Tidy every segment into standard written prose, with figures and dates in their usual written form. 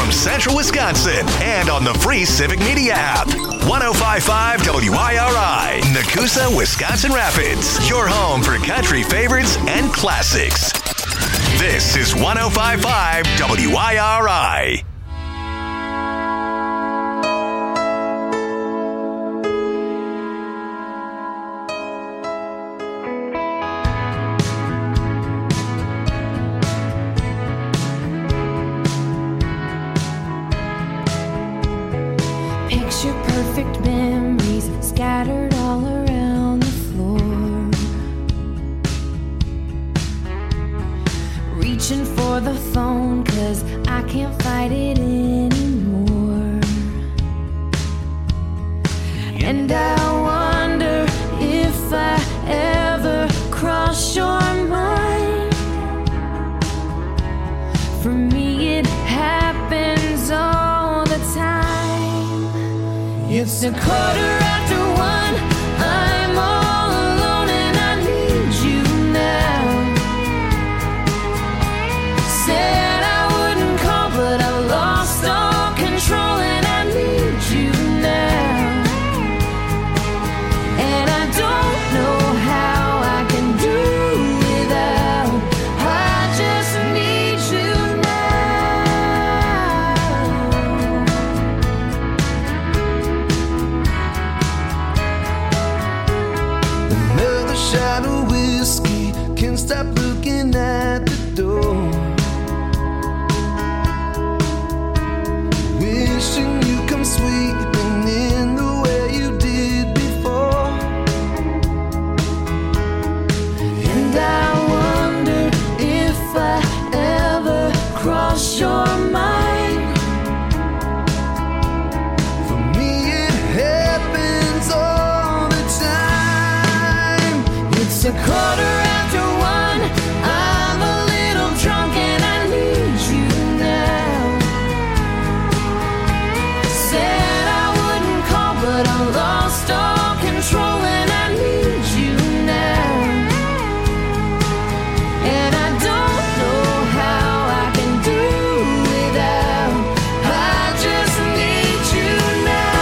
from Central Wisconsin and on the free Civic Media app. 105.5 WIRI, Nakusa, Wisconsin Rapids. Your home for country favorites and classics. This is 105.5 WIRI. Picture perfect memories scattered all around the floor. Reaching for the phone 'cause I can't fight it anymore. And I wonder if I ever cross your mind. For me it happens all the time. It's a 1:15. I'm all alone and I need you now. Said I wouldn't call, but I lost all control and I need you now. And I don't know how I can do without. I just need you Another shot of whiskey, can't stop looking at the door. Wishing you come sweeping in the way you did before. And I wonder if I ever cross your mind. For me it happens all the time. It's a 1:15. I'm a little drunk and I need you now. Said I wouldn't call, but I lost all control and I need you now. And I don't know how I can do without. I just need you now.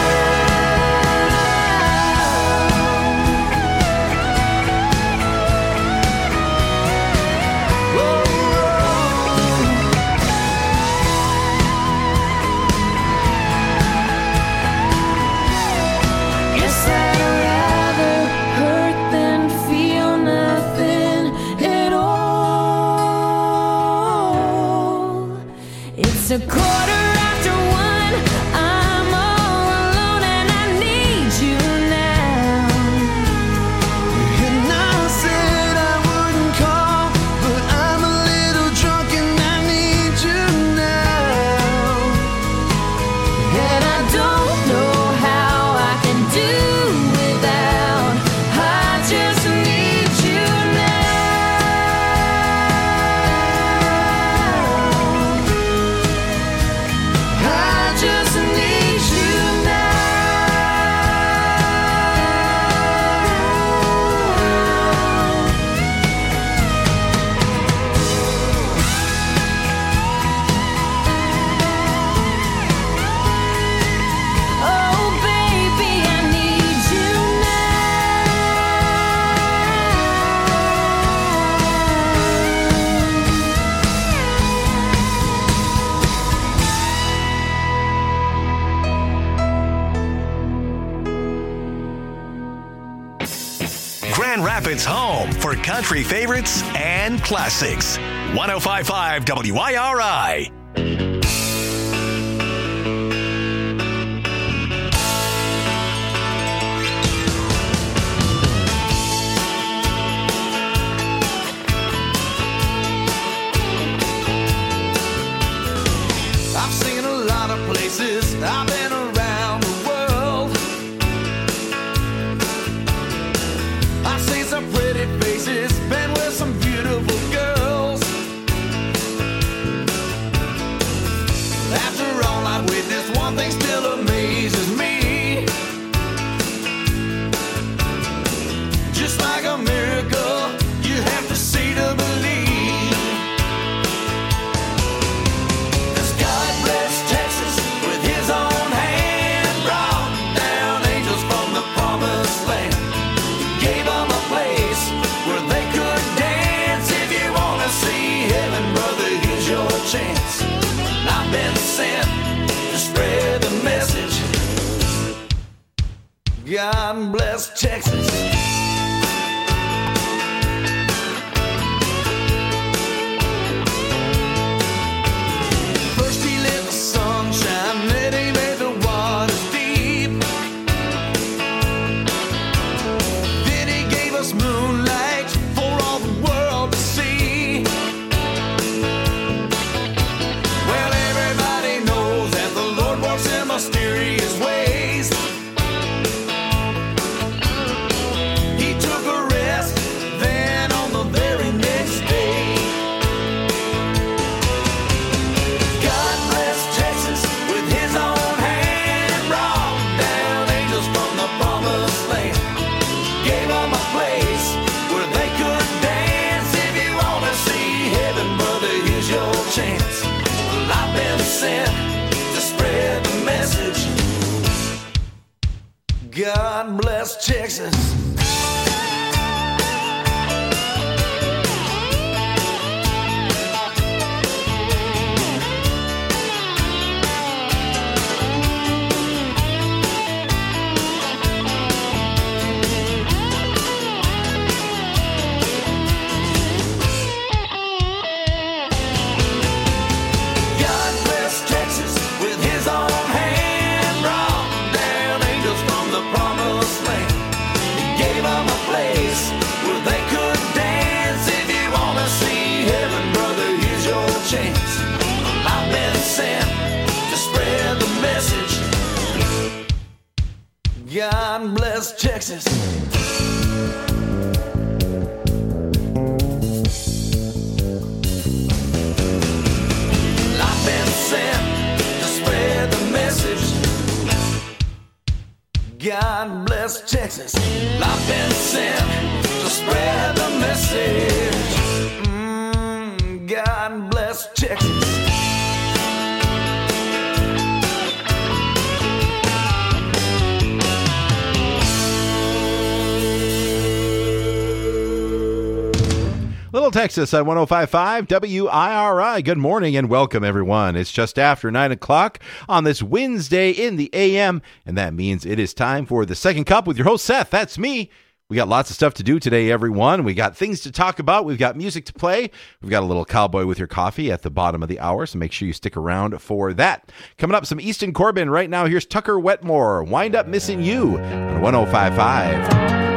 Guess I'd rather hurt than feel nothing at all. It's a 1:15. I'm all alone and I need you now. And I said I wouldn't call, but I'm a little drunk and I need you now. And I don't know how I can do without. I just need you now. I just need you now. Oh, baby, I need you Grand Rapids home for country favorites and classics. 105.5 WIRI. I've seen a lot of places, I've been around the world. I've seen some pretty faces, been with some beautiful girls. After all I've witnessed, one thing still amazes me. Just like a miracle, you have to see to believe. 'Cause God bless Texas. bless Texas. First he let the sunshine, then he made the waters deep. Then he gave us moonlight for all the world to see. Well, everybody knows that the Lord works in mysterious ways. He took a rest, then on the very next day, God bless Texas with his own hand, brought down angels from the promised land, gave them a place where they could dance. If you want to see heaven, brother, here's your chance. Well, I've been sent to spread the message. God bless Texas. God bless Texas with his own hand, brought down angels from the promised land. He gave them a place where they could dance. If you want to see heaven, brother, here's your chance. Well, I've been sent to spread the message. God bless Texas. I've been sent to spread the message. God bless Texas. I've been sent to spread the message. God bless Texas. Little Texas at 105.5 WIRI. Good morning and welcome, everyone. It's just after 9 o'clock on this Wednesday in the AM, and that means it is time for the Second Cup with your host, Seth. That's me. We got lots of stuff to do today, everyone. We got things to talk about. We've got music to play. We've got a little Cowboy with Your Coffee at the bottom of the hour, so make sure you stick around for that. Coming up, some Easton Corbin. Right now, here's Tucker Wetmore, Wind Up Missing You on 105.5.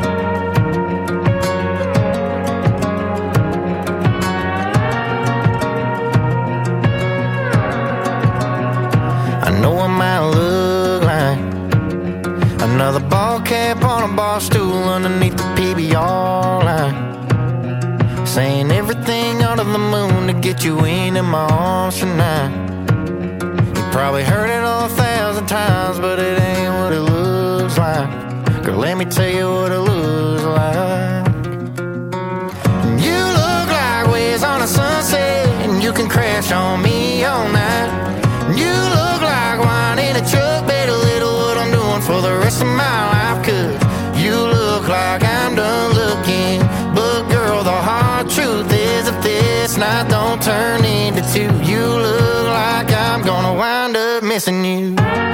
I know I might look like another ball cap on a bar stool underneath the PBR line, saying everything under the moon to get you into my arms tonight. You probably heard it 1,000 times, but it ain't what it looks like. Girl, let me tell you what it looks like. You look like waves on a sunset, and you can crash on me all night. You look like wine in a truck, better little what I'm doing for the rest of my life. Cause you look like I'm done looking, but girl, the hard truth is if this night don't turn into two, you look like I'm gonna wind up missing you.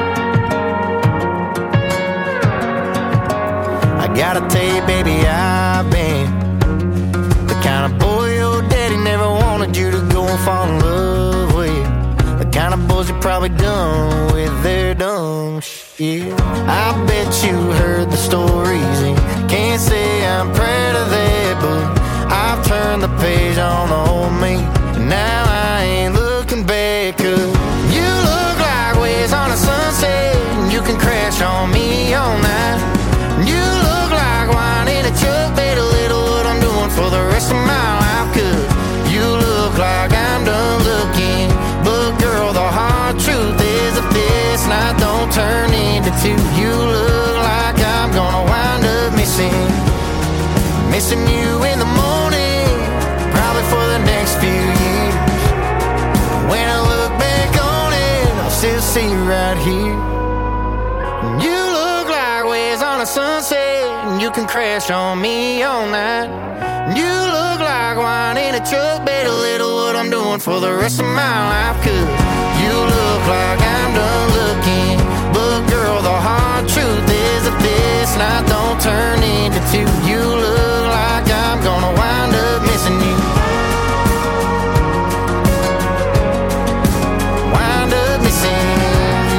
I gotta tell you, baby, I've been the kind of boy your daddy never wanted you to go and fall in love with. The kind of boys you're probably done with their dumb shit. I bet you heard the stories and can't say I'm proud of that, but I've turned the page on the old me, and now I ain't looking back. Cause you look like waves on a sunset, and you can crash on me all night. You look like wine in a truck, better little what I'm doing for the rest of my life. Cause you look like I'm done looking, but girl, the hard truth is if this night don't turn into two, you look like I'm gonna wind up missing you in the morning, probably for the next few years. When I look back on it, I'll still see you right here. You look like waves on a sunset, and you can crash on me all night. You look like wine in a truck, better little what I'm doing for the rest of my life. Cause you look like I'm done looking, but girl, the hard truth is if this this night don't turn into two. You look like I'm gonna wind up missing you. Wind up missing you.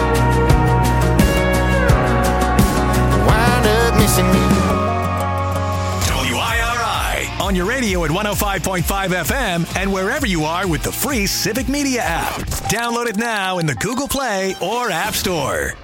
Wind up missing you. WIRI on your radio at 105.5 FM and wherever you are with the free Civic Media app. Download it now in the Google Play or App Store.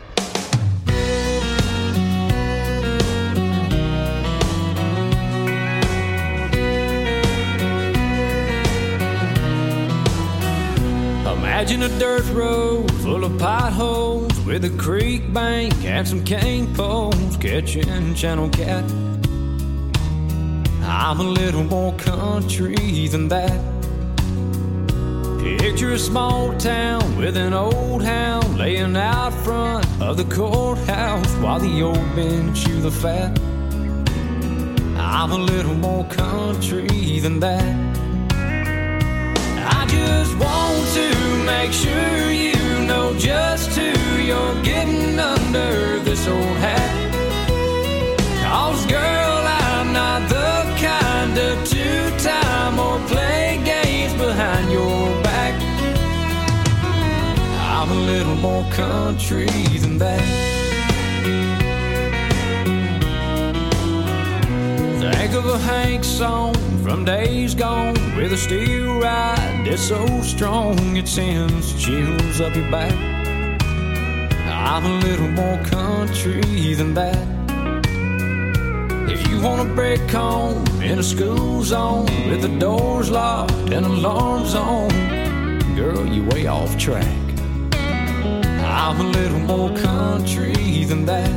Imagine a dirt road full of potholes with a creek bank and some cane poles catching channel cat. I'm a little more country than that. Picture a small town with an old hound laying out front of the courthouse while the old men chew the fat. I'm a little more country than that. I just want to make sure you know just who you're getting under this old hat. 'Cause girl, I'm not the kind of two-time or play games behind your back. I'm a little more country than that. Think of a Hank song from days gone with a steel ride that's so strong it sends chills up your back. I'm a little more country than that. If you want a break home in a school zone with the doors locked and alarms on, girl, you way off track. I'm a little more country than that.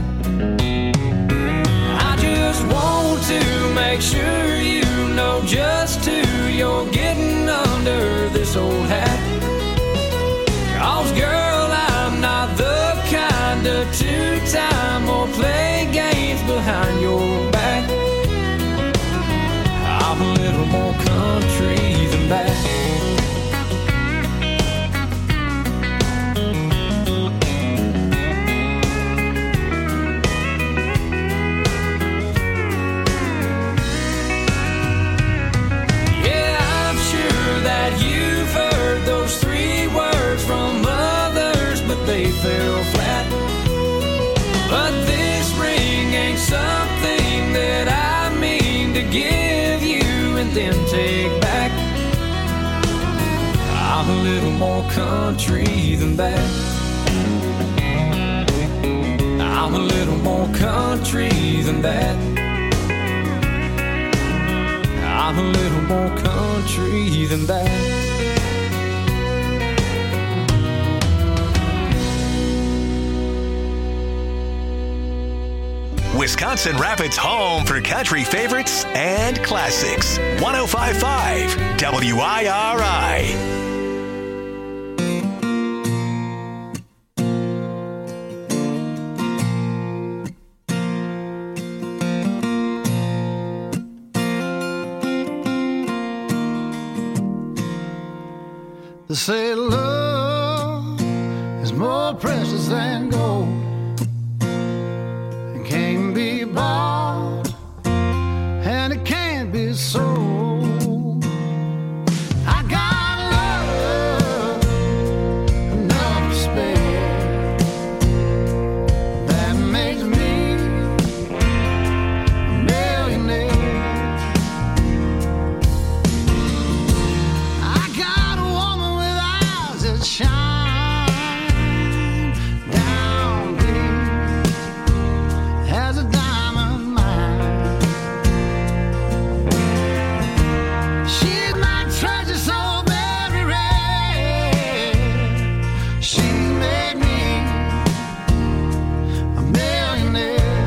I just want to make sure you know just who you're getting under this old hat. 'Cause girl, I'm not the kind of two-time or play games behind your back. I'm a little more country than that. They fell flat, but this ring ain't something that I mean to give you and then take back. I'm a little more country than that. I'm a little more country than that. I'm a little more country than that. Wisconsin Rapids' home for country favorites and classics. 105.5 WIRI. They say love is more precious than gold. It can't be bought and it can't be sold. I got love enough to spare. That makes me a millionaire. I got a woman with eyes that shine down deep as a diamond mine. She's my treasure so very rare. She made me a millionaire.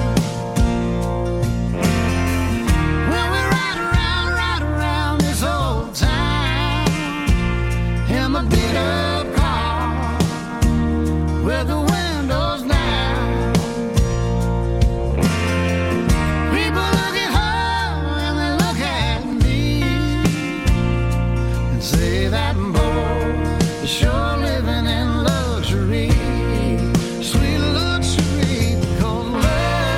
When we ride around this old town in my beat up car with the windows down, people look at her and they look at me and say that boy is sure living in luxury, sweet luxury, because love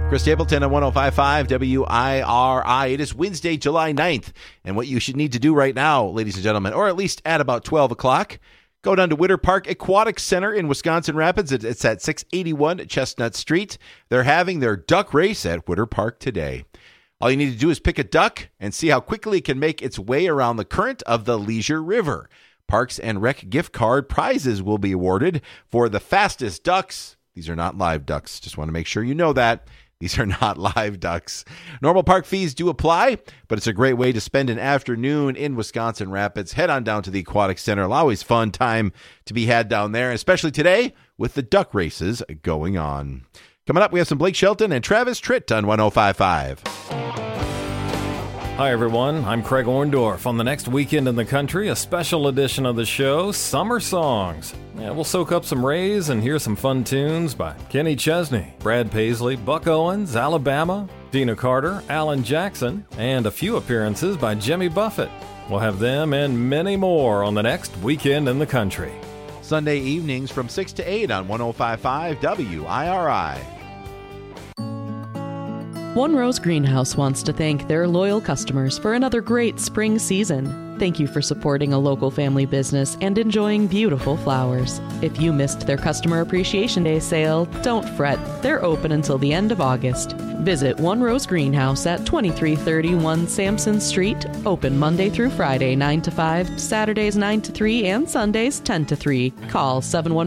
Chris Stapleton on 105.5 WIRI. It is Wednesday, July 9th. And what you should need to do right now, ladies and gentlemen, or at least at about 12 o'clock, go down to Witter Park Aquatic Center in Wisconsin Rapids. It's at 681 Chestnut Street. They're having their duck race at Witter Park today. All you need to do is pick a duck and see how quickly it can make its way around the current of the Leisure River. Parks and Rec gift card prizes will be awarded for the fastest ducks. These are not live ducks. Just want to make sure you know that. These are not live ducks. Normal park fees do apply, but it's a great way to spend an afternoon in Wisconsin Rapids. Head on down to the Aquatic Center. Always fun time to be had down there, especially today with the duck races going on. Coming up, we have some Blake Shelton and Travis Tritt on 105.5. Hi, everyone. I'm Craig Orndorff. On the next weekend in the country, a special edition of the show, Summer Songs. Yeah, we'll soak up some rays and hear some fun tunes by Kenny Chesney, Brad Paisley, Buck Owens, Alabama, Dina Carter, Alan Jackson, and a few appearances by Jimmy Buffett. We'll have them and many more on the next weekend in the country. Sunday evenings from 6 to 8 on 105.5 WIRI. One Rose Greenhouse wants to thank their loyal customers for another great spring season. Thank you for supporting a local family business and enjoying beautiful flowers. If you missed their Customer Appreciation Day sale, don't fret. They're open until the end of August. Visit One Rose Greenhouse at 2331 Sampson Street, open Monday through Friday 9 to 5, Saturdays 9 to 3, and Sundays 10 to 3. Call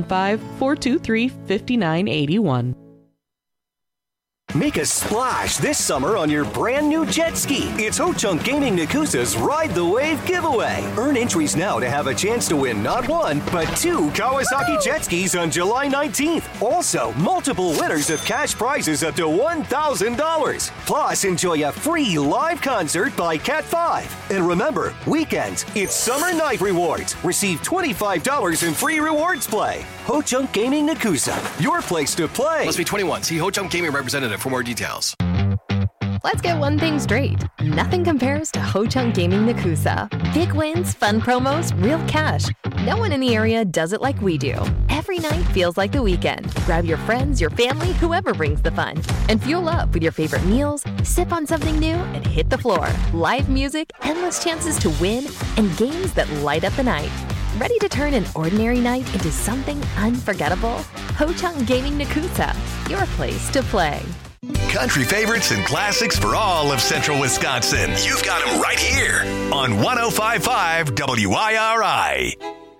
715-423-5981. Make a splash this summer on your brand new jet ski. It's Ho Chunk Gaming Nakusa's Ride the Wave giveaway. Earn entries now to have a chance to win not one, but two Kawasaki jet skis on July 19th. Also, multiple winners of cash prizes up to $1,000. Plus, enjoy a free live concert by Cat 5. And remember, weekends, it's Summer Night Rewards. Receive $25 in free rewards play. Ho Chunk Gaming Nakusa, your place to play. Must be 21. See Ho Chunk Gaming representative for more details. Let's get one thing straight. Nothing compares to Ho Chunk Gaming Nakusa. Big wins, fun promos, real cash. No one in the area does it like we do. Every night feels like the weekend. Grab your friends, your family, whoever brings the fun. And fuel up with your favorite meals, sip on something new, and hit the floor. Live music, endless chances to win, and games that light up the night. Ready to turn an ordinary night into something unforgettable? Ho Chunk Gaming Nakusa, your place to play. Country favorites and classics for all of central Wisconsin. You've got them right here on 105.5 WIRI.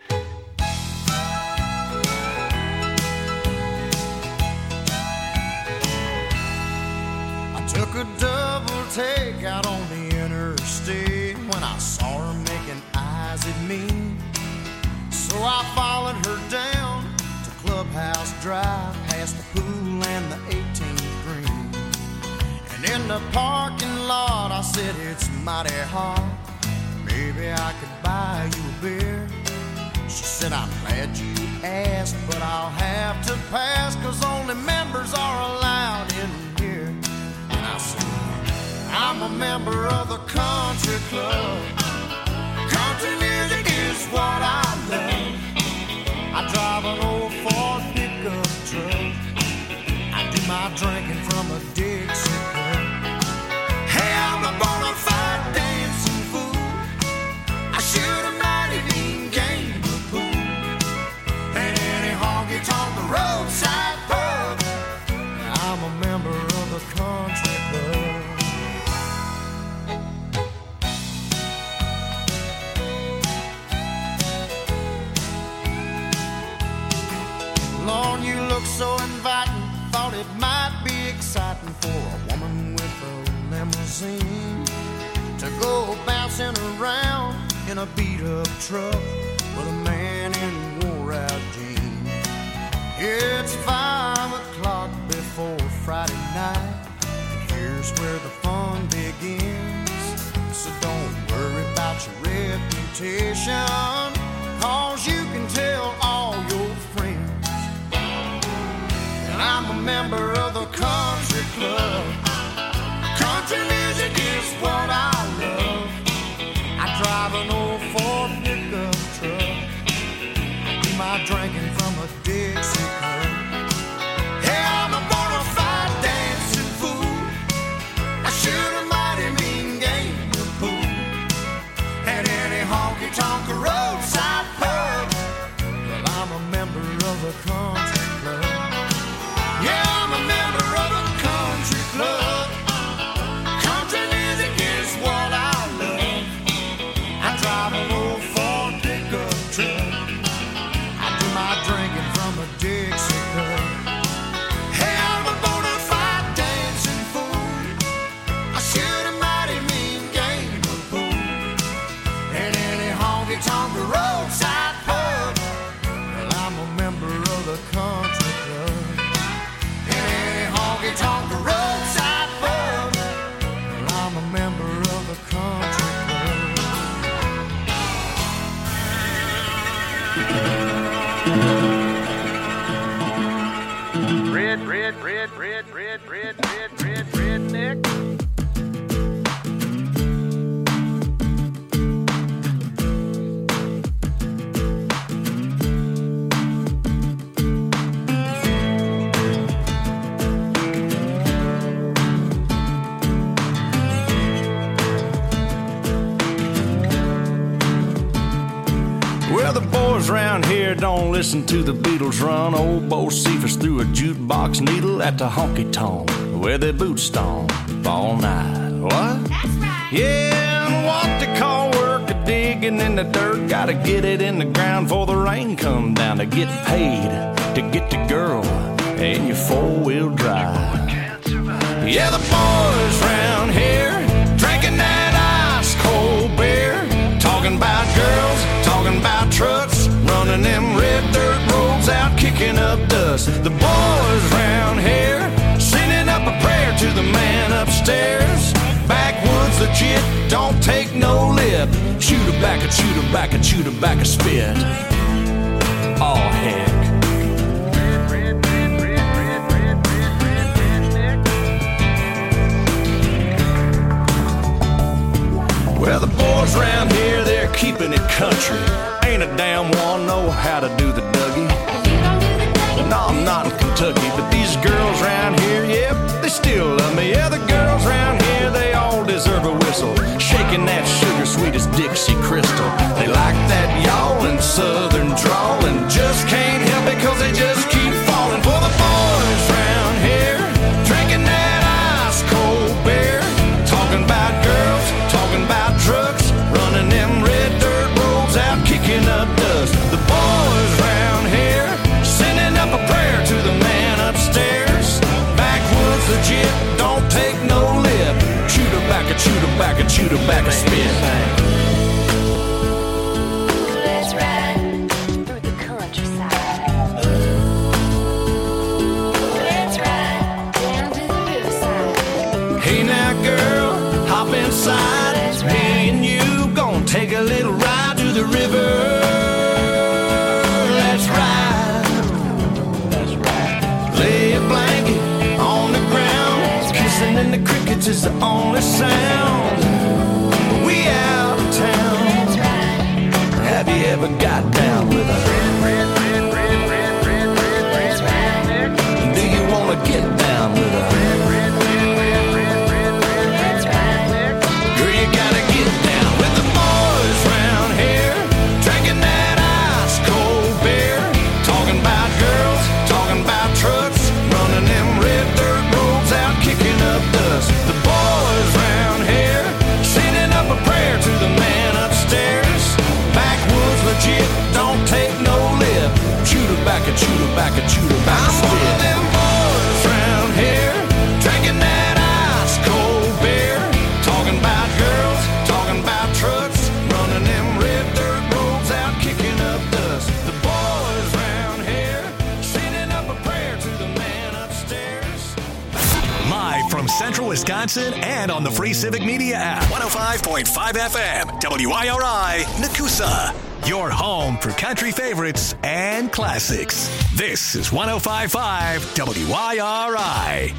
I took a double take out on the interstate when I saw her making eyes at me. So I followed her down to Clubhouse Drive, past the pool and the 18th green. And in the parking lot, I said, it's mighty hot. Maybe I could buy you a beer. She said, I'm glad you asked, but I'll have to pass, 'cause only members are allowed in here. And I said, I'm a member of the country club. Country music is what I love. I drive an old Ford pickup truck. I do my drinking from a Dixie cup. Hey, I'm a bona fide dancing fool. I shoot a mighty mean game of pool. And any honky-tonk the roadside pub. I'm a member of the country club. Lord, you look so inviting. Thought it might be exciting for a woman with a limousine to go bouncing around in a beat-up truck with a man in wore-out jeans. It's 5 o'clock before Friday night, and here's where the fun begins. So don't worry about your reputation, 'cause you can tell all your friends. And I'm a member of the country club. Country music is what I love. I drive an old Ford pickup truck. I do my drinking from a Dixie cup. Hey, I'm a bona fide dancing fool. the country club. Yeah, I'm a member of the country club. Country music is what I love. I drive an old Ford pickup truck. I do my drinking from a Dixie cup. Hey, I'm a bona fide dancing fool. I shoot a mighty mean game of pool. And any honky-tonk roadside pub. Well, I'm a member of the country club. And any honky-tonk roadside pub. Well, I'm a member of the country redneck. Well, the boys round here don't listen to the Beatles run. Old Bo Cephas threw a jukebox needle at the honky-tonk where they boot stomp all night. What? That's right. Yeah, and what they call work a digging in the dirt. Gotta get it in the ground before the rain come down to get paid to get the girl in your four-wheel drive. Yeah, the boys round here drinking that ice-cold beer, talking about girls, talking about trucks, running them red dirt roads out, kicking up dust. The boys round here sending up a prayer to the man upstairs. Backwoods legit, don't take no lip. Shoot her back, shoot her back, shoot her back a spit. Oh heck. Well, the boys around here, they're keeping it country. Ain't a damn one know how to do the Dougie. No, I'm not in Kentucky, but these girls around here, yep, they still love me. Yeah, the girls around here, they all deserve a whistle. Shaking that sugar sweet as Dixie Crystal. They like that yawling southern drawl and just can't help it cause they just keep falling for the boys around here. Drinking that ice cold beer, talking about girls, talking about trucks, running them red dirt roads out, kicking up dust. The boys round here sending up a prayer to the man upstairs. Backwoods legit, don't take no lip. Shoot her back, shoot her back, shoot her back a spit. Let's ride through the countryside. Let's ride down to the riverside. Hey now girl, hop inside. Me and you gon' take a little ride to the river. Let's ride. That's right. Lay a blanket on the ground. Kissing in the crickets is the only sound. We out of town. Have you ever got down with a do you wanna get down with a girl, you gotta get down with the boys round here, drinking that ice cold beer, talking about girls, talking about trucks, running them red dirt roads out, kicking up dust. The boys round here sending up a prayer to the man upstairs. Backwoods legit, don't take no lip. Shoot her back and shoot her back and shoot her back. I'm one of them boys round here, drinking that ice cold beer, talking about girls, talking about trucks, running them red dirt roads out, kicking up dust. The boys round here sending up a prayer to the man upstairs. Live from Central Wisconsin and on the free Civic Media app. 105.5 FM, WIRI, Nakusa. Your home for country favorites and classics. This is 105.5 WIRI.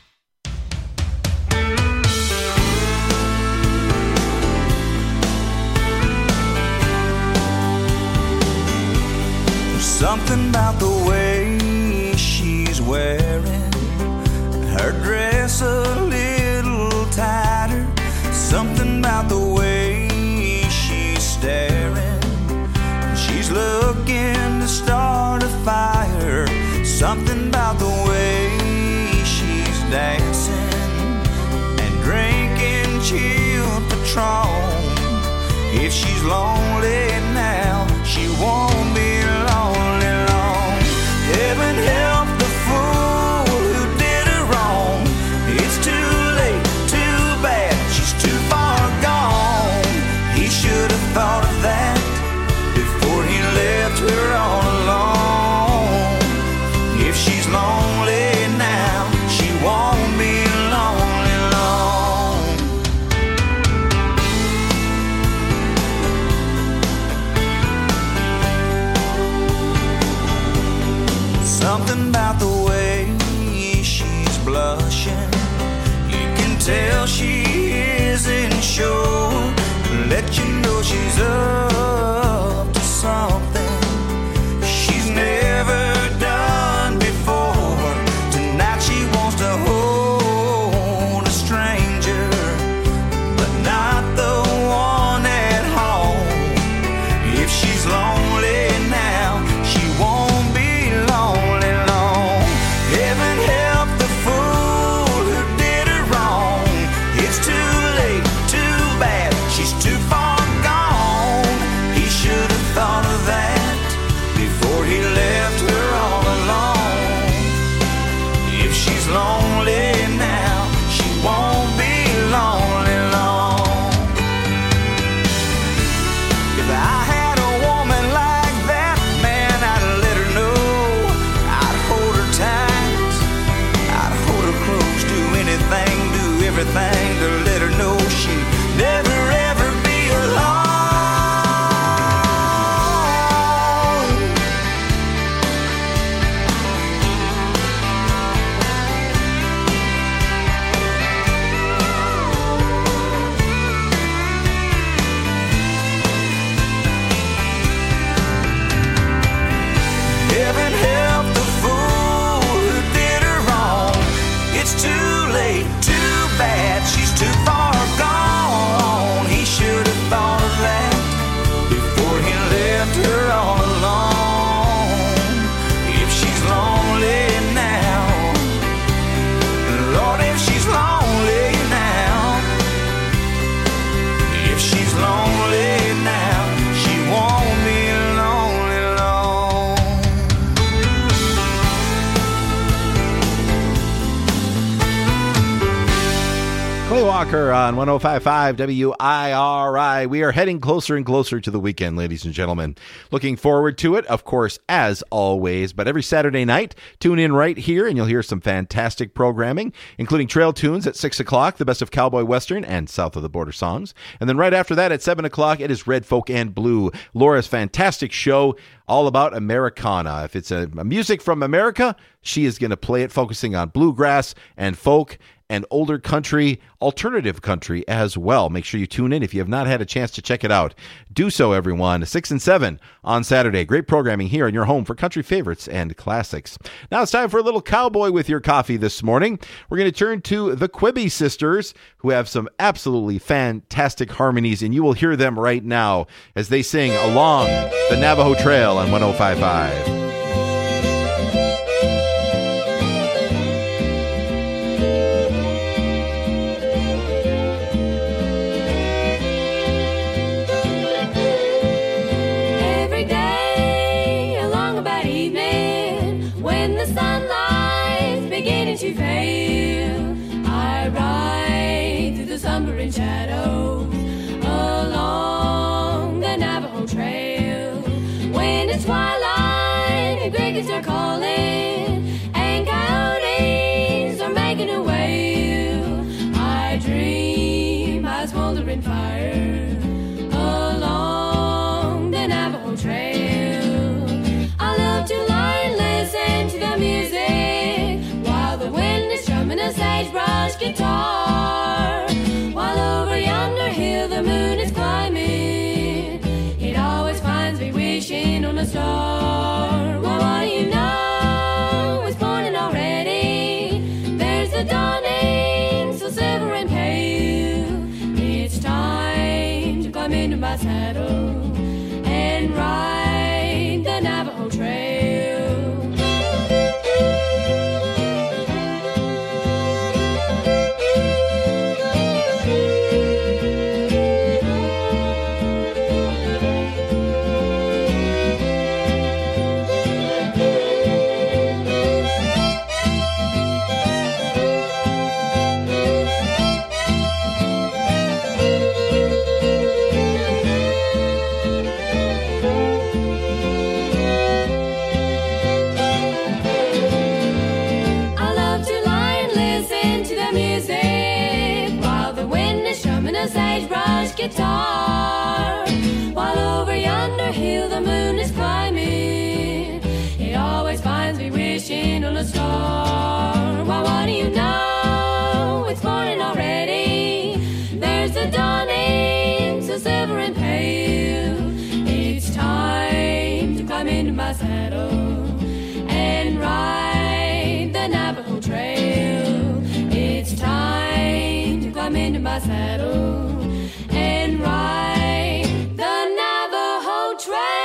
Something about the way she's wearing her dress a little tighter. Something about the way she's staring. She's looking to start a fire Something about the way she's dancing and drinking chilled Patron. If she's lonely now, she won't be lonely long. Heaven help the fool who did her wrong. It's too late, too bad, she's too far gone. He should have thought of that before he left her all alone. If she's lonely now, she won't be lonely long. Something about the way she's blushing, you can tell she isn't sure. Let you know she's up to something she's never done before. Tonight she wants to hold a stranger, but not the one at home. If she's lonely now, she won't be lonely long. Heaven help the fool who did her wrong. It's too late, too bad, she's too far gone. He should have thought of that before he left her all alone. If she's lonely now, she won't be lonely long. If I had a woman like that, man, I'd let her know. I'd hold her tight, I'd hold her close, do anything, do everything to let her know she'd never ever be alone. Heaven help the fool who did her wrong. It's too late, too bad, she's too far gone. He should have thought of that before he left her all alone. If she's lonely now, Lord, if she's lonely now, if she's lonely now, she won't be lonely long. Clay Walker on 105.5 WIRI. We are heading closer and closer to the weekend, ladies and gentlemen. Looking forward to it, of course, as always. But every Saturday night, tune in right here and you'll hear some fantastic programming, including Trail Tunes at 6 o'clock, the best of cowboy western and south of the border songs. And then right after that at 7 o'clock, it is Red Folk and Blue, Laura's fantastic show all about Americana. If it's a music from America, she is going to play it, focusing on bluegrass and folk and older country, alternative country as well. Make sure you tune in if you have not had a chance to check it out. Do so, everyone. 6 and 7 on Saturday. Great programming here in your home for country favorites and classics. Now it's time for a little cowboy with your coffee this morning. We're going to turn to the Quibby Sisters, who have some absolutely fantastic harmonies, and you will hear them right now as they sing Along the Navajo Trail on 105.5. To fail, I ride through the slumbering shadows along the Navajo Trail. When it's twilight and crickets are calling and coyotes are making a wail, I dream by smoldering fire along the Navajo Trail. I love to lie and listen to the music while the wind is strumming a sagebrush guitar. While over yonder hill the moon is climbing, it always finds me wishing on a star. Well, what do you know? It's morning already. There's the dawning, so silver and pale. It's time to climb into my saddle and ride the Navajo Trail. guitar. While over yonder hill the moon is climbing, it always finds me wishing on a star. Why, what do you know? It's morning already. There's the dawning, so silver and pale. It's time to climb into my saddle and ride the Navajo Trail. It's time to climb into my saddle and ride the Navajo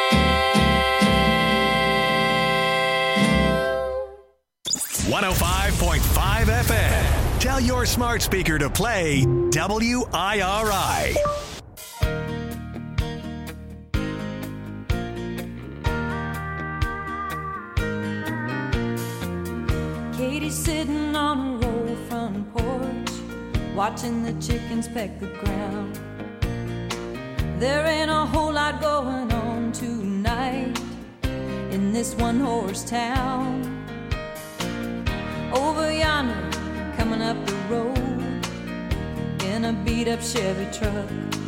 Trail. 105.5 FM. Tell your smart speaker to play WIRI. Katie's sitting on a roll front porch, watching the chickens peck the ground. There ain't a whole lot going on tonight in this one-horse town. Over yonder, coming up the road in a beat-up Chevy truck,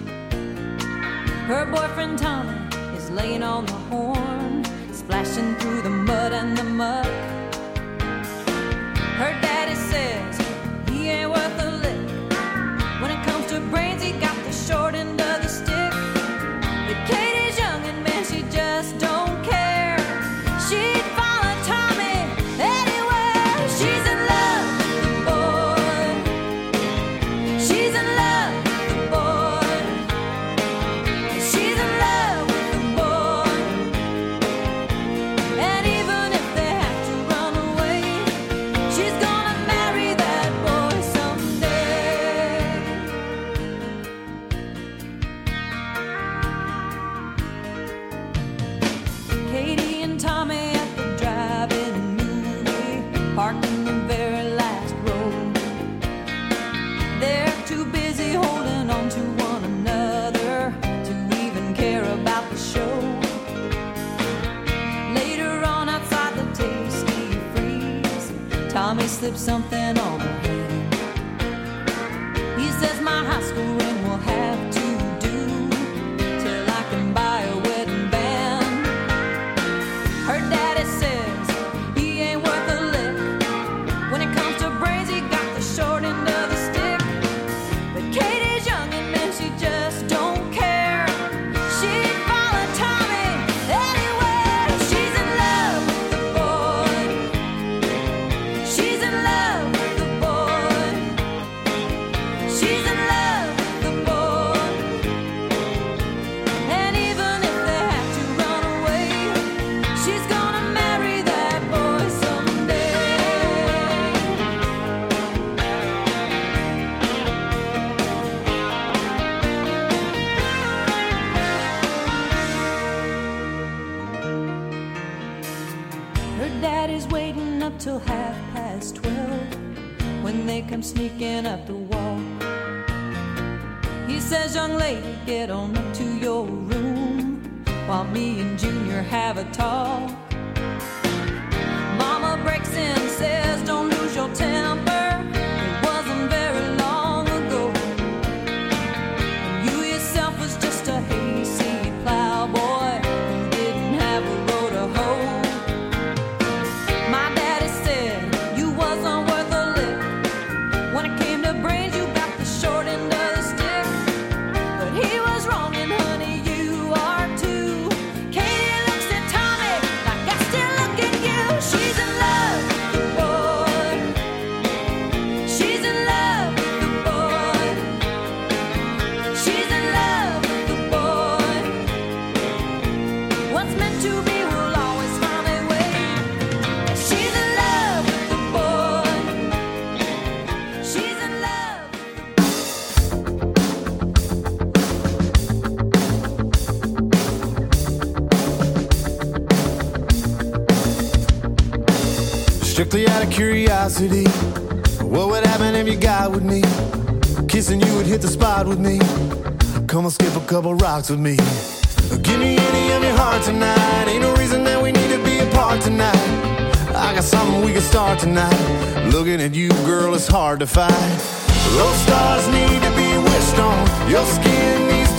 her boyfriend Tommy is laying on the horn, splashing through the mud and the muck. Her daddy says he ain't worth a lick. When it comes to brains, he got the short end of the stick. But Katie's young and man, she just don't care. She'd follow Tommy anywhere. She's in love with the boy. She's in love with the boy. She's in love with the boy. And even if they have to run away, she's gonna marry that boy someday. Katie and Tommy at the drive-in movie, parked in the very last row. They're too busy holding on to one another to even care about the show. Later on outside the Tasty Freeze, Tommy slips something on her hand. He says my high school ring will have to do till I can buy a wedding band. Her daddy says he ain't worth a lick. When it comes to brains, he got the short end of the stick. But Katie's young and man, she just don't care. She'd follow Tommy anywhere. She's in love with the boy. She's in love with the boy. She's in love with the boy. And even if they have to run away, she's gonna marry that boy someday. Her daddy's waiting up till 12:30 when they come sneaking up the walk. He says, young lady, get on up to your room while me and Junior have a talk. Mama breaks in and says, don't lose your temper. It wasn't very long ago when you yourself was just a hayseed plowboy who didn't have a row to hoe. My daddy said you wasn't worth a lick. When it came to brains, you got the short end of the stick. But he was wrong, and honey, you are too. Katie looks at Tommy like I still look at you. She's in love with the boy. She's in love with the boy. She's in love with the boy. What's meant to be will always find a way. She's in love with the boy. She's in love. Strictly out of curiosity, what would happen if you got with me? Kissing you would hit the spot with me. Come on, skip a couple rocks with me. Give me any of your heart tonight. Ain't no reason that we need to be apart tonight. I got something we can start tonight. Looking at you, girl, it's hard to fight. Those stars need to be wished on. Your skin needs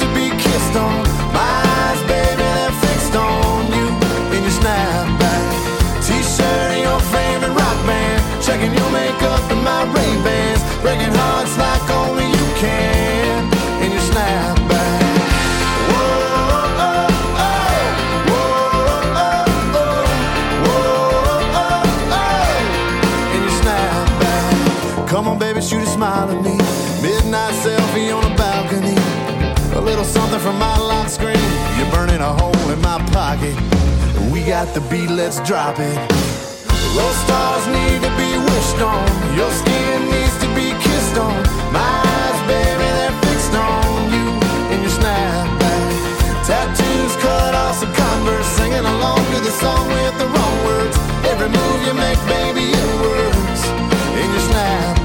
fixed on my eyes, baby, they're fixed on you in your snapback. T-shirt and your favorite rock band, checking your makeup and my Ray-Bans, breaking hearts like only you can in your snapback. Come on, baby, shoot a smile at me. Midnight selfie on a balcony. A little something from my lock screen. You're burning a hole in my pocket. We got the beat, let's drop it. Those stars need to be wished on. Your skin needs to be kissed on. My eyes, baby, they're fixed on you in your snapback. Tattoos cut off some Converse, singing along to the song with the wrong words. Every move you make, baby, it works in your snapback.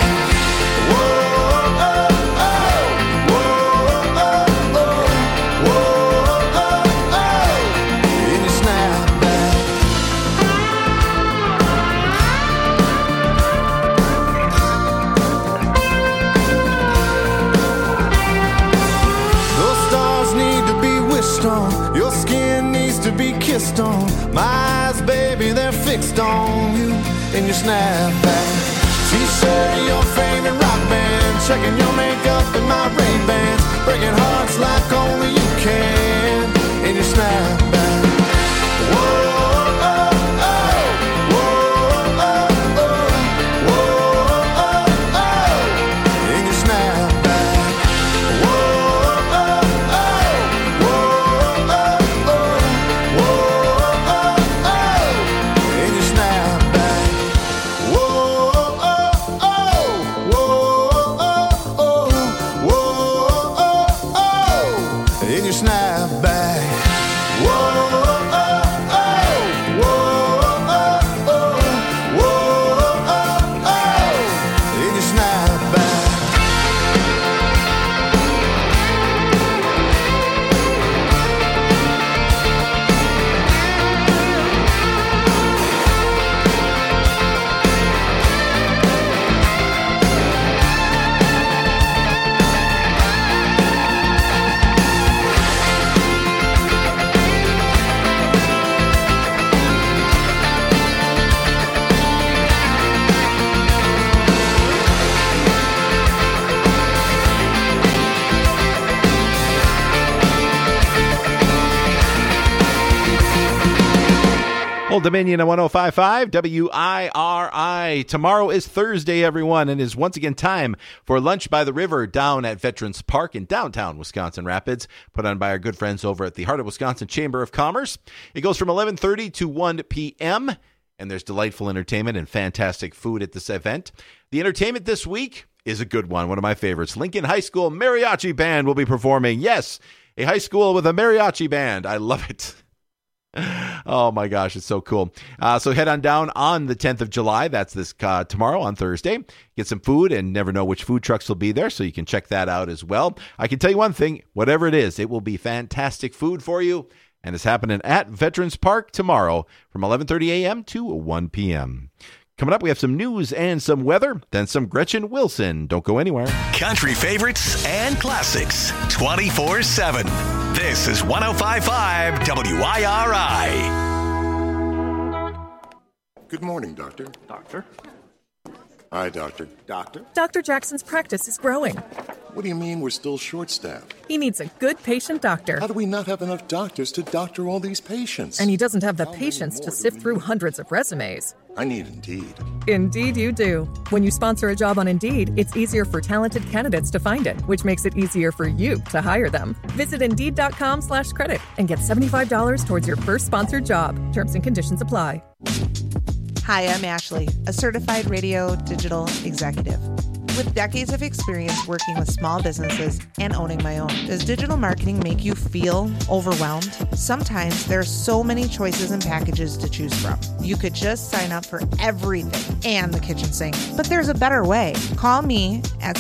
Your skin needs to be kissed on. My eyes, baby, they're fixed on you in your snapback. T-shirt and your favorite rock band, checking your makeup and my Ray-Bans, breaking hearts like only you can in your snapback. Whoa. Old Dominion at 105.5 WIRI. Tomorrow is Thursday, everyone, and is once again time for Lunch by the River down at Veterans Park in downtown Wisconsin Rapids, put on by our good friends over at the Heart of Wisconsin Chamber of Commerce. It goes from 11:30 to 1 p.m., and there's delightful entertainment and fantastic food at this event. The entertainment this week is a good one of my favorites. Lincoln High School Mariachi Band will be performing. Yes, a high school with a mariachi band. I love it. Oh my gosh, it's so cool. So head on down on the 10th of July. That's this tomorrow on Thursday. Get some food and never know which food trucks will be there, so you can check that out as well. I can tell you one thing, whatever it is, it will be fantastic food for you. And it's happening at Veterans Park tomorrow from 11:30 a.m. to 1 p.m. Coming up, we have some news and some weather, then some Gretchen Wilson. Don't go anywhere. Country favorites and classics 24/7. This is 105.5 WIRI. Good morning, Doctor. Doctor? Hi, Doctor. Doctor? Dr. Jackson's practice is growing. What do you mean we're still short-staffed? He needs a good patient doctor. How do we not have enough doctors to doctor all these patients? And he doesn't have the patience to sift through hundreds of resumes. I need Indeed. Indeed you do. When you sponsor a job on Indeed, it's easier for talented candidates to find it, which makes it easier for you to hire them. Visit Indeed.com/credit and get $75 towards your first sponsored job. Terms and conditions apply. Hi, I'm Ashley, a certified radio digital executive. With decades of experience working with small businesses and owning my own, does digital marketing make you feel overwhelmed? Sometimes there are so many choices and packages to choose from. You could just sign up for everything and the kitchen sink, but there's a better way. Call me at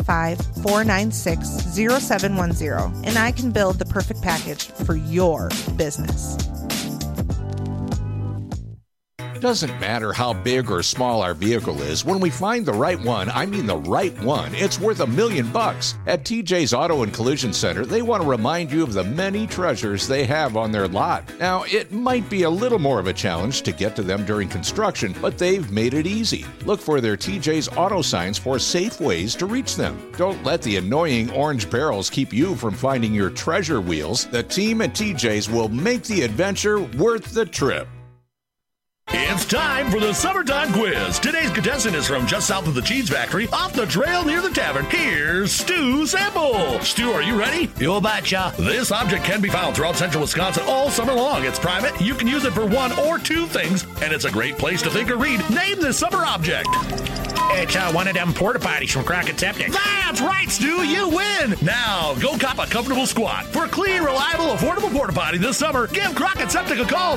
715-496-0710 and I can build the perfect package for your business. Doesn't matter how big or small our vehicle is, when we find the right one, I mean the right one, it's worth $1 million. At TJ's Auto and Collision Center, they want to remind you of the many treasures they have on their lot. Now, it might be a little more of a challenge to get to them during construction, but they've made it easy. Look for their TJ's Auto signs for safe ways to reach them. Don't let the annoying orange barrels keep you from finding your treasure wheels. The team at TJ's will make the adventure worth the trip. It's time for the Summertime Quiz. Today's contestant is from just south of the cheese factory, off the trail near the tavern. Here's Stu Sample. Stu, are you ready? You betcha. This object can be found throughout central Wisconsin all summer long. It's private. You can use it for one or two things, and it's a great place to think or read. Name this summer object. It's one of them porta potties from Crockett Septic. That's right, Stu. You win. Now, go cop a comfortable squat. For a clean, reliable, affordable porta potty this summer, give Crockett Septic a call,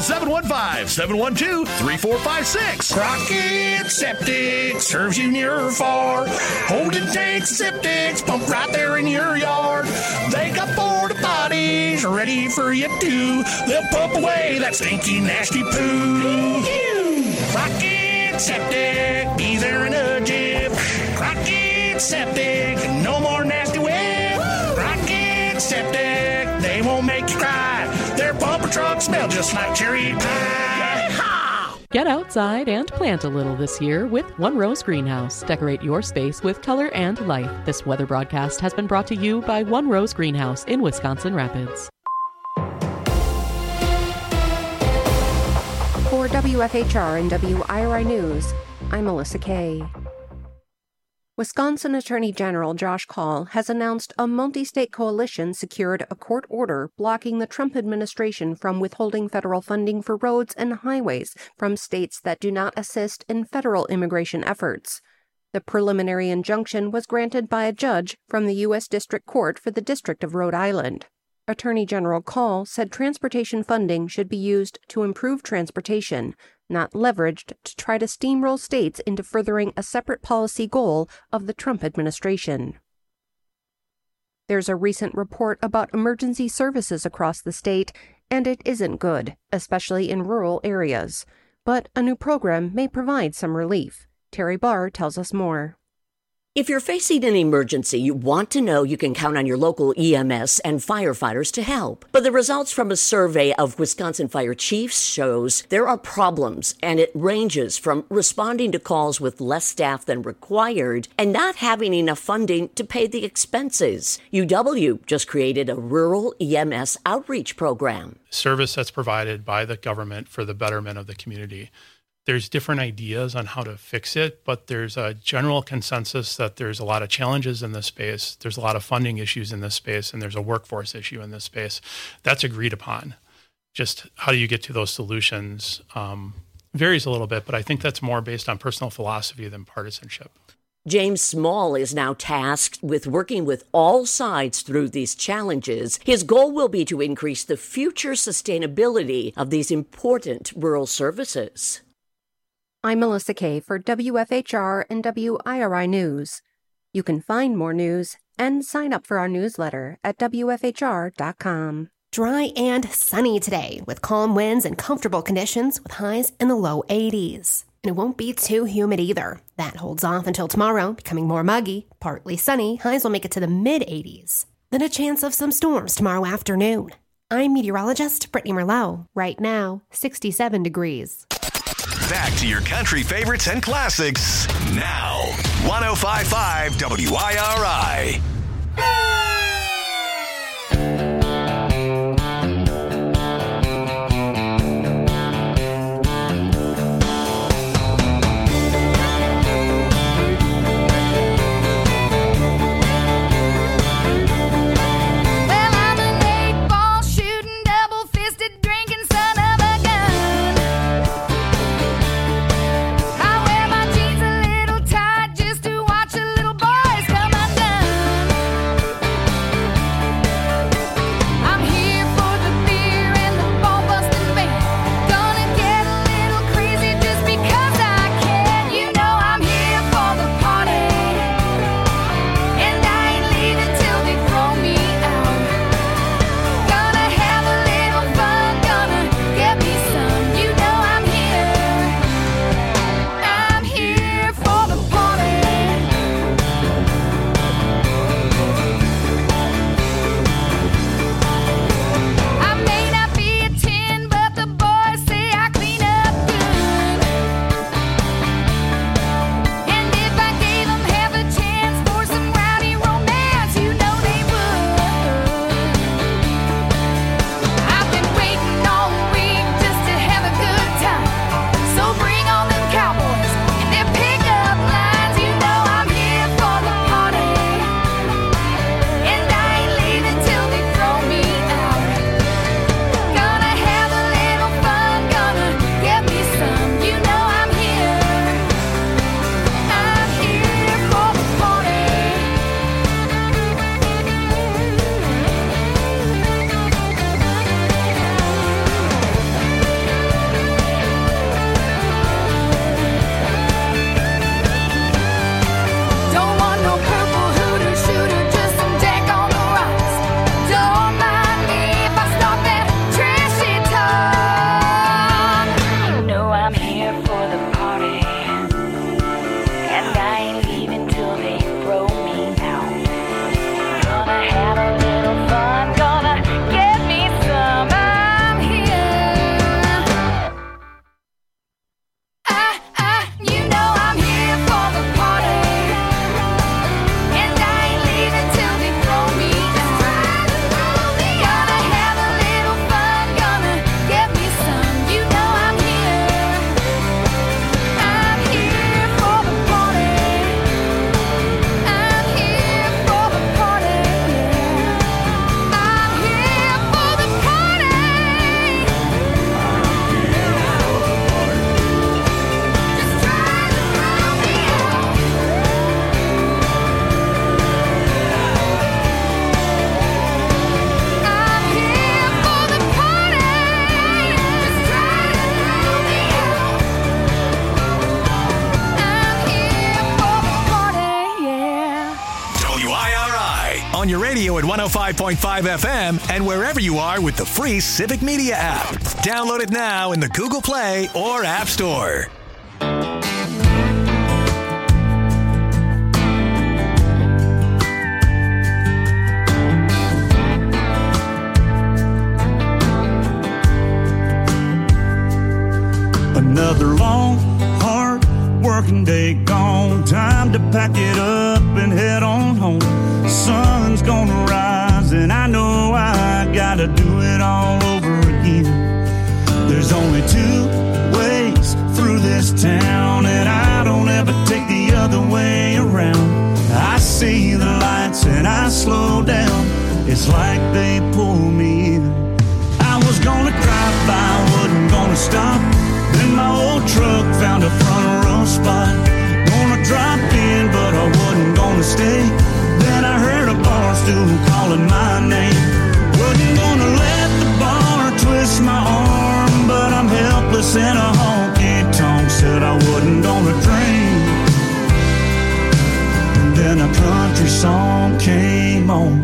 715-712-3456. Crockett Septic serves you near or far. Hold and take septics, pump right there in your yard. They got porta potties ready for you too. They'll pump away that stinky, nasty poo. Crockett Septic, be there in a jiff. Crockett Septic, no more nasty whip. Crockett Septic, they won't make you cry. Their bumper trucks smell just like cherry pie. Get outside and plant a little this year with One Rose Greenhouse. Decorate your space with color and life. This weather broadcast has been brought to you by One Rose Greenhouse in Wisconsin Rapids. For WFHR and WIRI News, I'm Melissa Kay. Wisconsin Attorney General Josh Kaul has announced a multi-state coalition secured a court order blocking the Trump administration from withholding federal funding for roads and highways from states that do not assist in federal immigration efforts. The preliminary injunction was granted by a judge from the U.S. District Court for the District of Rhode Island. Attorney General Kaul said transportation funding should be used to improve transportation, not leveraged to try to steamroll states into furthering a separate policy goal of the Trump administration. There's a recent report about emergency services across the state, and it isn't good, especially in rural areas. But a new program may provide some relief. Terry Barr tells us more. If you're facing an emergency, you want to know you can count on your local EMS and firefighters to help. But the results from a survey of Wisconsin fire chiefs shows there are problems, and it ranges from responding to calls with less staff than required and not having enough funding to pay the expenses. UW just created a rural EMS outreach program. Service that's provided by the government for the betterment of the community. There's different ideas on how to fix it, but there's a general consensus that there's a lot of challenges in this space. There's a lot of funding issues in this space, and there's a workforce issue in this space. That's agreed upon. Just how do you get to those solutions varies a little bit, but I think that's more based on personal philosophy than partisanship. James Small is now tasked with working with all sides through these challenges. His goal will be to increase the future sustainability of these important rural services. I'm Melissa Kay for WFHR and WIRI News. You can find more news and sign up for our newsletter at WFHR.com. Dry and sunny today with calm winds and comfortable conditions with highs in the low 80s. And it won't be too humid either. That holds off until tomorrow, becoming more muggy, partly sunny. Highs will make it to the mid-80s. Then a chance of some storms tomorrow afternoon. I'm meteorologist Brittany Merlot. Right now, 67 degrees. Back to your country favorites and classics now. 105.5 WIRI. at 105.5 FM and wherever you are with the free Civic Media app. Download it now in the Google Play or App Store. Another long, hard working day gone. Time to pack it up and head on home. Sun's gonna rise and I know I gotta do it all over again. There's only two ways through this town and I don't ever take the other way around. I see the lights and I slow down. It's like they pull me in. I was gonna drive by, wasn't gonna stop. Then my old truck found a front row spot. Gonna drop in, but I wasn't gonna stay. Then I heard a bar stool calling my name. Wasn't gonna let the bar twist my arm, but I'm helpless in a honky-tonk. Said I wasn't gonna drink. And then a country song came on.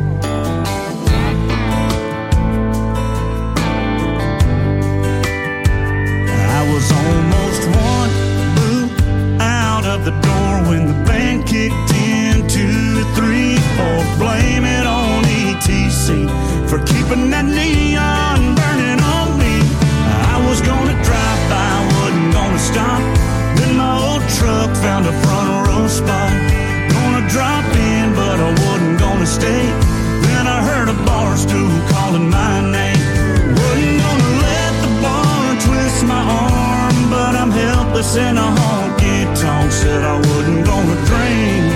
Was almost one boot out of the door when the band kicked in. 2, 3, 4. Blame it on ETC for keeping that neon burning on me. I was gonna drive by, wasn't gonna stop. Then my old truck found a front row spot. Gonna drop in, but I wasn't gonna stay. Then I heard a bar stool calling my name. Wasn't gonna let the bar twist my arm, but I'm helpless in a honky-tonk. Said I wasn't gonna drink.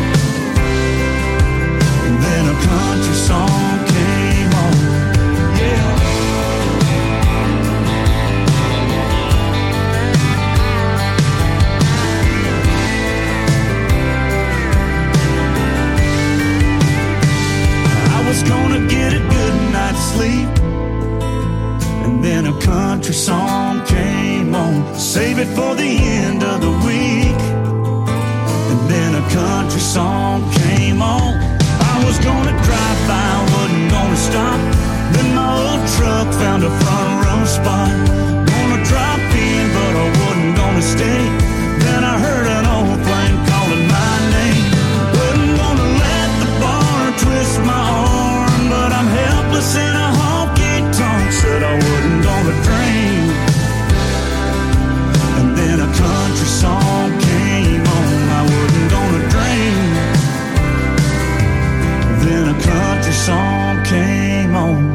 And then a country song came on. Yeah. I was gonna get a good night's sleep. And then a country song came on. Save it for the end of the week. And then a country song came on. I was gonna drive by, wasn't gonna stop. Then my old truck found a front row spot. Gonna drop in, but I wasn't gonna stay. Then I heard an old flame calling my name. Wasn't gonna let the bar twist my arm, but I'm helpless in a honky-tonk. Said I wasn't gonna drink. And then a country song came on. I wasn't gonna drink. Then a country song came on.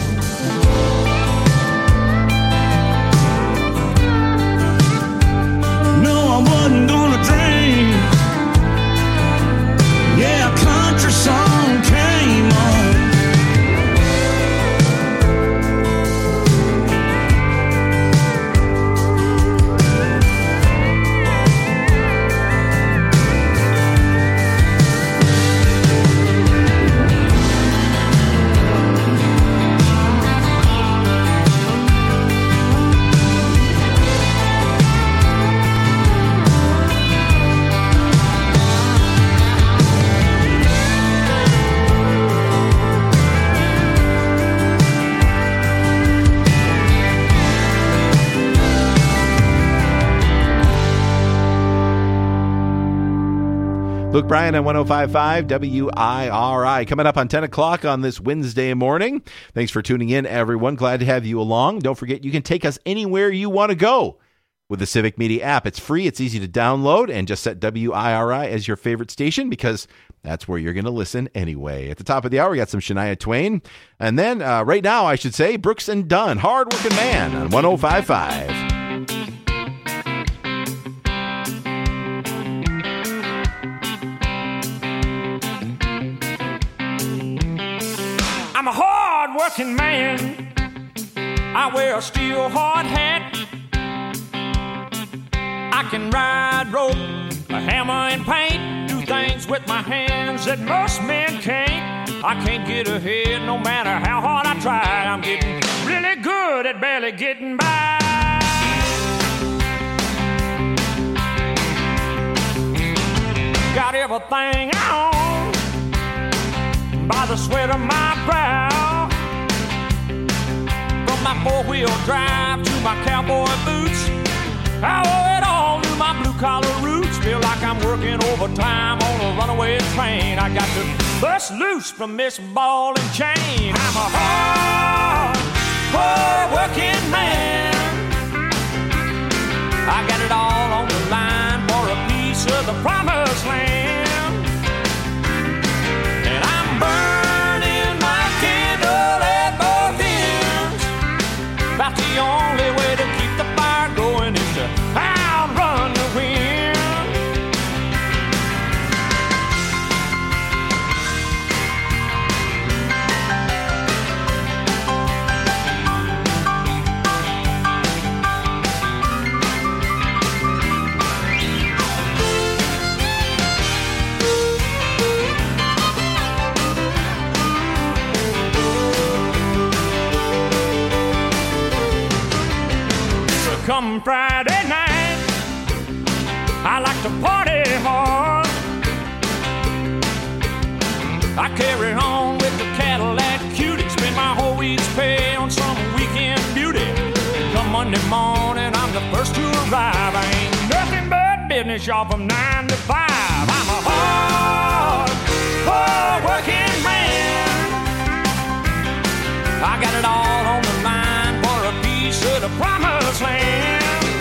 No, I wasn't gonna drink. Yeah, a country song came on. Luke Bryan on 105.5 WIRI. Coming up on 10 o'clock on this Wednesday morning. Thanks for tuning in, everyone. Glad to have you along. Don't forget, you can take us anywhere you want to go with the Civic Media app. It's free. It's easy to download, and just set WIRI as your favorite station because that's where you're going to listen anyway. At the top of the hour, we got some Shania Twain. And then right now, I should say, Brooks and Dunn, Hard Working Man on 105.5. I'm a hard-working man. I wear a steel hard hat. I can ride rope, a hammer and paint, do things with my hands that most men can't. I can't get ahead no matter how hard I try. I'm getting really good at barely getting by. Got everything I own, by the sweat of my brow. From my four-wheel drive to my cowboy boots, I owe it all to my blue-collar roots. Feel like I'm working overtime on a runaway train. I got to bust loose from this ball and chain. I'm a hard working man. I got it all on the line for a piece of the promised land. And I'm burning my candle at both ends. About the only way to keep the fire going is to outrun the wind. Come Friday night, I like to party hard. I carry on with the Cadillac Cutie, spend my whole week's pay on some weekend beauty. Come Monday morning, I'm the first to arrive. I ain't nothing but business, y'all, from 9 to 5. I'm a hard working man. I got it all on the line for a piece of the promised land.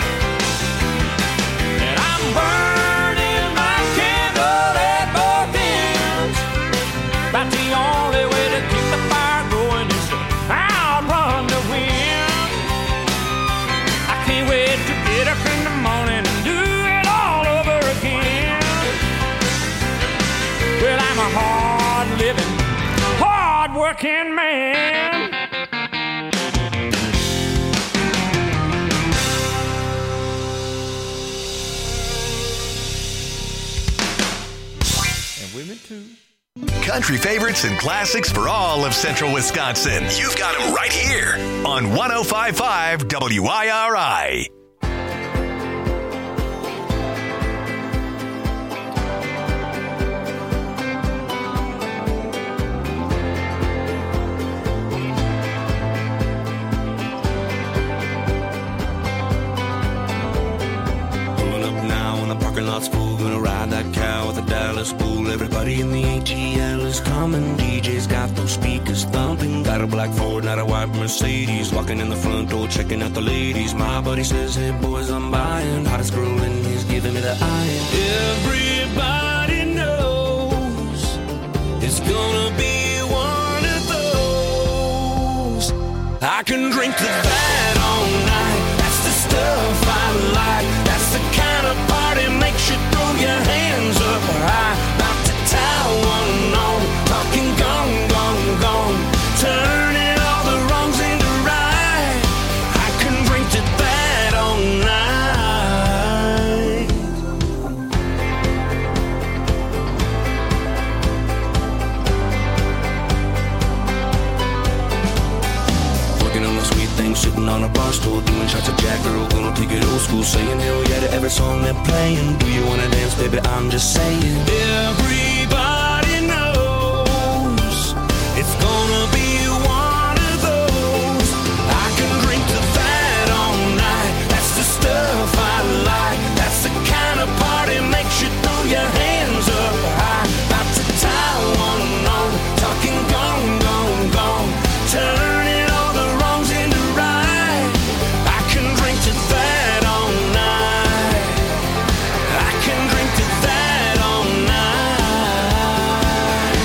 And I'm burning my candle at both ends. About the only way to keep the fire going is to outrun the wind. I can't wait to get up in the morning and do it all over again. Well, I'm a hard-living, hard-working man. Women too. Country favorites and classics for all of Central Wisconsin. You've got them right here on 105.5 WIRI. Lot's full, gonna ride that cow with a Dallas bull. Everybody in the ATL is coming. DJ's got those speakers thumping. Got a black Ford, not a white Mercedes. Walking in the front door, checking out the ladies. My buddy says, hey boys, I'm buying. Hottest girl in he's giving me the iron. Everybody knows it's gonna be one of those. I can drink to that all night. That's the stuff I like. That's the kind of party makes you throw your hands up high. About to tie one on, talking gone, gone, gone. Turning all the wrongs into right. I can drink to that all night. Working on the sweet thing, sitting on a bar stool, doing shots of Jack, girl, gonna take it old school, saying hell yeah to every song they're playing. Do you wanna dance, baby? I'm just saying. Everybody knows it's gonna be one of those. I can drink to that all night. That's the stuff I like. That's the kind of party makes you throw your hands up high. About to tie one on, talking gone, gone, gone. Turning all the wrongs into right. I can drink to that all night. I can drink to that all night.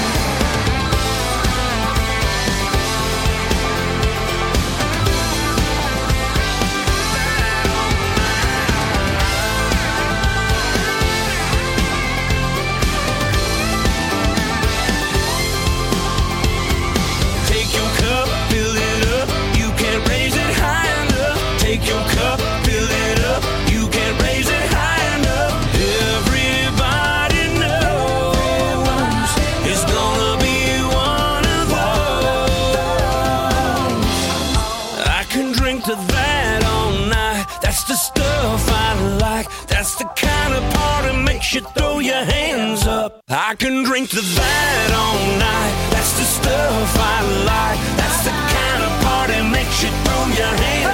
Take your cup, fill it up. You can't raise it high enough. Take your cup, fill it up. You can't raise it high enough. Everybody knows it's gonna be one of those. I can drink to that all night. That's the stuff I like. That's the kind of party makes you throw your hands up. I can drink to that all night. That's the stuff I like. That's the kind of party makes you throw your hands up.